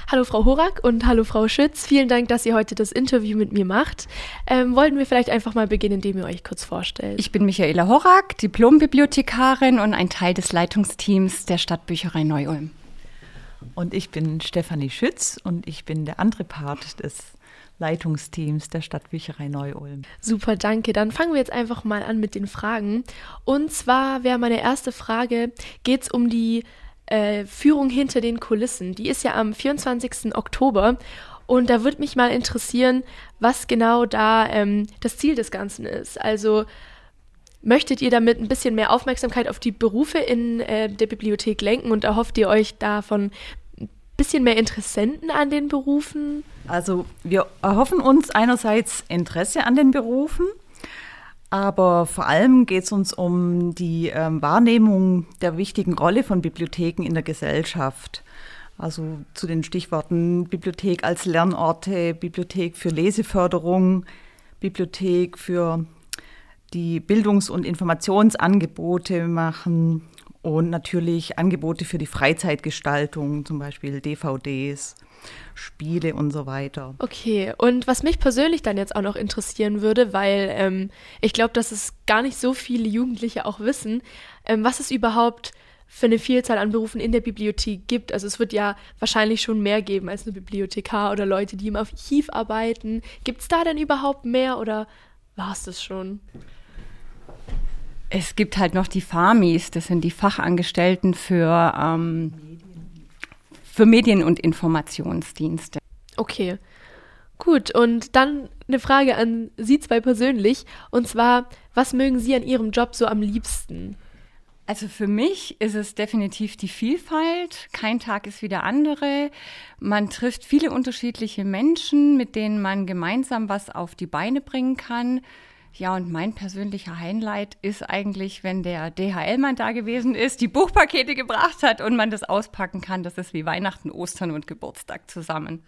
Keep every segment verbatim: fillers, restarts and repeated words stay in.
Hallo Frau Horak und hallo Frau Schütz. Vielen Dank, dass ihr heute das Interview mit mir macht. Ähm, wollten wir vielleicht einfach mal beginnen, indem ihr euch kurz vorstellt. Ich bin Michaela Horak, Diplombibliothekarin und ein Teil des Leitungsteams der Stadtbücherei Neu-Ulm. Und ich bin Stefanie Schütz und ich bin der andere Part des Leitungsteams der Stadtbücherei Neu-Ulm. Super, danke. Dann fangen wir jetzt einfach mal an mit den Fragen. Und zwar wäre meine erste Frage, geht es um die äh, Führung hinter den Kulissen. Die ist ja am vierundzwanzigsten Oktober und da würde mich mal interessieren, was genau da ähm, das Ziel des Ganzen ist. Also möchtet ihr damit ein bisschen mehr Aufmerksamkeit auf die Berufe in äh, der Bibliothek lenken und erhofft ihr euch davon ein bisschen mehr Interessenten an den Berufen? Also wir erhoffen uns einerseits Interesse an den Berufen, aber vor allem geht es uns um die ähm, Wahrnehmung der wichtigen Rolle von Bibliotheken in der Gesellschaft. Also zu den Stichworten Bibliothek als Lernorte, Bibliothek für Leseförderung, Bibliothek für die Bildungs- und Informationsangebote machen und natürlich Angebote für die Freizeitgestaltung, zum Beispiel D V Ds, Spiele und so weiter. Okay, und was mich persönlich dann jetzt auch noch interessieren würde, weil ähm, ich glaube, dass es gar nicht so viele Jugendliche auch wissen, ähm, was es überhaupt für eine Vielzahl an Berufen in der Bibliothek gibt. Also es wird ja wahrscheinlich schon mehr geben als nur Bibliothekar oder Leute, die im Archiv arbeiten. Gibt es da denn überhaupt mehr oder war es das schon? Es gibt halt noch die Famis, das sind die Fachangestellten für, ähm, für Medien- und Informationsdienste. Okay, gut. Und dann eine Frage an Sie zwei persönlich. Und zwar, was mögen Sie an Ihrem Job so am liebsten? Also für mich ist es definitiv die Vielfalt. Kein Tag ist wie der andere. Man trifft viele unterschiedliche Menschen, mit denen man gemeinsam was auf die Beine bringen kann. Ja, und mein persönlicher Highlight ist eigentlich, wenn der D H L-Mann da gewesen ist, die Buchpakete gebracht hat und man das auspacken kann. Das ist wie Weihnachten, Ostern und Geburtstag zusammen.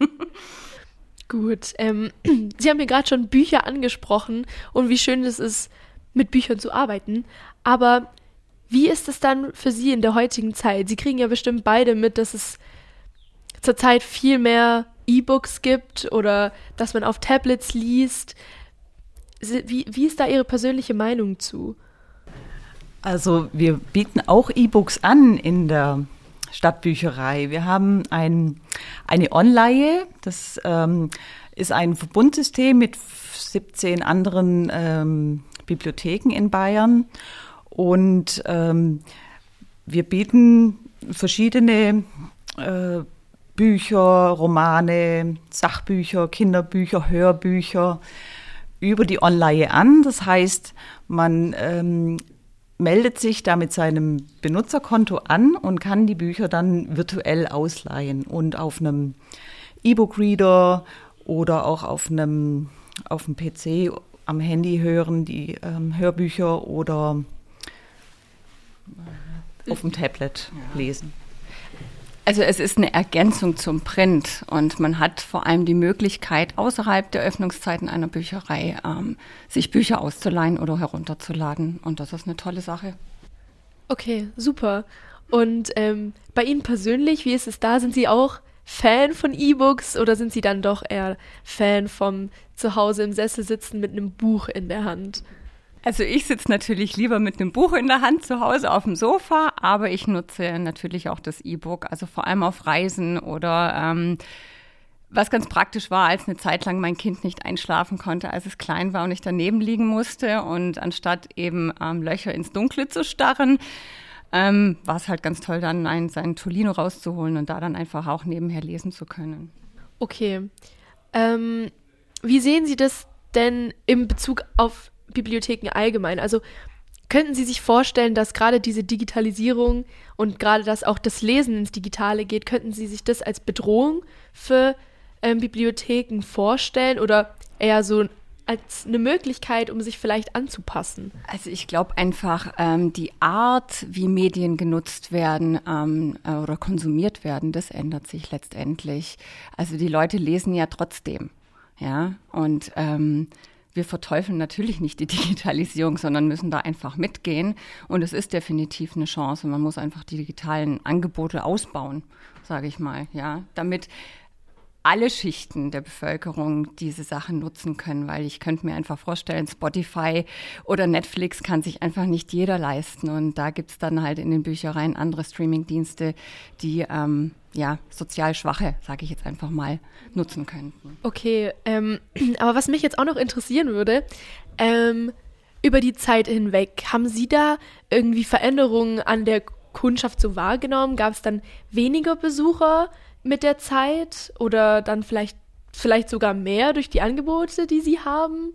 Gut, ähm, Sie haben mir gerade schon Bücher angesprochen und wie schön es ist, mit Büchern zu arbeiten. Aber wie ist es dann für Sie in der heutigen Zeit? Sie kriegen ja bestimmt beide mit, dass es zurzeit viel mehr E-Books gibt oder dass man auf Tablets liest. Wie, wie ist da Ihre persönliche Meinung zu? Also wir bieten auch E-Books an in der Stadtbücherei. Wir haben ein, eine Online, das ähm, ist ein Verbundsystem mit siebzehn anderen ähm, Bibliotheken in Bayern. Und ähm, wir bieten verschiedene äh, Bücher, Romane, Sachbücher, Kinderbücher, Hörbücher über die Online an. Das heißt, man ähm, meldet sich da mit seinem Benutzerkonto an und kann die Bücher dann virtuell ausleihen und auf einem E-Book-Reader oder auch auf einem auf dem P C am Handy hören, die ähm, Hörbücher oder auf dem Tablet lesen. Also es ist eine Ergänzung zum Print und man hat vor allem die Möglichkeit, außerhalb der Öffnungszeiten einer Bücherei ähm, sich Bücher auszuleihen oder herunterzuladen und das ist eine tolle Sache. Okay, super. Und ähm, bei Ihnen persönlich, wie ist es da? Sind Sie auch Fan von E-Books oder sind Sie dann doch eher Fan vom Zuhause im Sessel sitzen mit einem Buch in der Hand? Also ich sitze natürlich lieber mit einem Buch in der Hand zu Hause auf dem Sofa, aber ich nutze natürlich auch das E-Book, also vor allem auf Reisen oder ähm, was ganz praktisch war, als eine Zeit lang mein Kind nicht einschlafen konnte, als es klein war und ich daneben liegen musste und anstatt eben ähm, Löcher ins Dunkle zu starren, ähm, war es halt ganz toll, dann ein, seinen Tolino rauszuholen und da dann einfach auch nebenher lesen zu können. Okay. Ähm, wie sehen Sie das denn im Bezug auf Bibliotheken allgemein? Also könnten Sie sich vorstellen, dass gerade diese Digitalisierung und gerade, dass auch das Lesen ins Digitale geht, könnten Sie sich das als Bedrohung für ähm, Bibliotheken vorstellen oder eher so als eine Möglichkeit, um sich vielleicht anzupassen? Also ich glaube einfach, ähm, die Art, wie Medien genutzt werden ähm, oder konsumiert werden, das ändert sich letztendlich. Also die Leute lesen ja trotzdem, ja, und ähm, wir verteufeln natürlich nicht die Digitalisierung, sondern müssen da einfach mitgehen. Und es ist definitiv eine Chance. Man muss einfach die digitalen Angebote ausbauen, sage ich mal, ja, damit alle Schichten der Bevölkerung diese Sachen nutzen können, weil ich könnte mir einfach vorstellen, Spotify oder Netflix kann sich einfach nicht jeder leisten und da gibt es dann halt in den Büchereien andere Streamingdienste, die ähm, ja sozial Schwache, sage ich jetzt einfach mal, nutzen könnten. Okay, ähm, aber was mich jetzt auch noch interessieren würde, ähm, über die Zeit hinweg, haben Sie da irgendwie Veränderungen an der Kundschaft so wahrgenommen? Gab es dann weniger Besucher mit der Zeit oder dann vielleicht, vielleicht sogar mehr durch die Angebote, die Sie haben?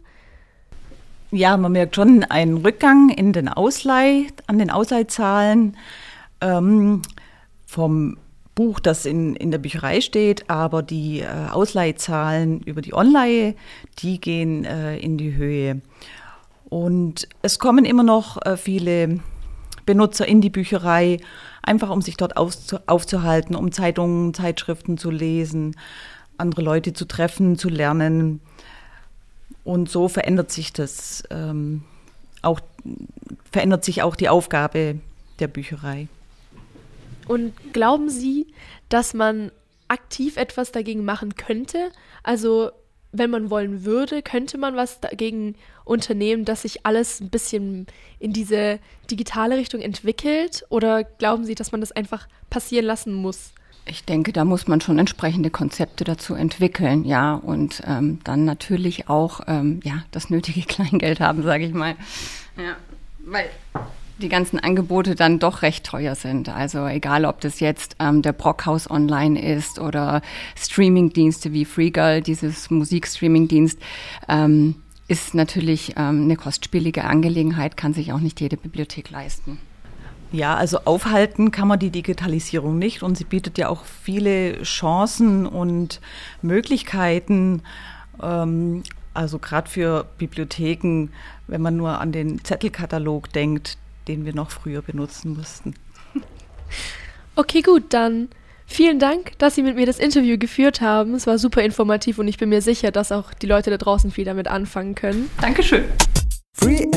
Ja, man merkt schon einen Rückgang in den Ausleih, an den Ausleihzahlen ähm, vom Buch, das in, in der Bücherei steht, aber die äh, Ausleihzahlen über die Online, die gehen äh, in die Höhe. Und es kommen immer noch äh, viele Benutzer in die Bücherei, einfach um sich dort aufzu- aufzuhalten, um Zeitungen, Zeitschriften zu lesen, andere Leute zu treffen, zu lernen. Und so verändert sich das ähm, auch, verändert sich auch die Aufgabe der Bücherei. Und glauben Sie, dass man aktiv etwas dagegen machen könnte? Also wenn man wollen würde, könnte man was dagegen unternehmen, dass sich alles ein bisschen in diese digitale Richtung entwickelt? Oder glauben Sie, dass man das einfach passieren lassen muss? Ich denke, da muss man schon entsprechende Konzepte dazu entwickeln, ja, und ähm, dann natürlich auch ähm, ja das nötige Kleingeld haben, sage ich mal. Ja, weil die ganzen Angebote dann doch recht teuer sind. Also egal, ob das jetzt ähm, der Brockhaus Online ist oder Streamingdienste wie Freegal, dieses Musikstreamingdienst, ähm, ist natürlich ähm, eine kostspielige Angelegenheit, kann sich auch nicht jede Bibliothek leisten. Ja, also aufhalten kann man die Digitalisierung nicht und sie bietet ja auch viele Chancen und Möglichkeiten, ähm, also gerade für Bibliotheken, wenn man nur an den Zettelkatalog denkt, den wir noch früher benutzen mussten. Okay, gut, dann vielen Dank, dass Sie mit mir das Interview geführt haben. Es war super informativ und ich bin mir sicher, dass auch die Leute da draußen viel damit anfangen können. Dankeschön. Free